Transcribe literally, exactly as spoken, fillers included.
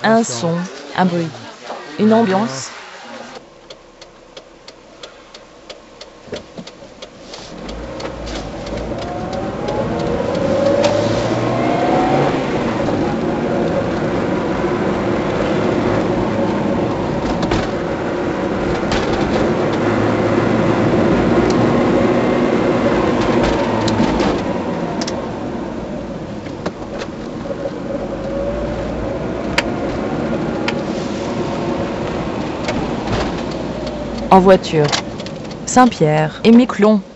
Un son, un bruit, une ambiance. En voiture. Saint-Pierre et Miquelon.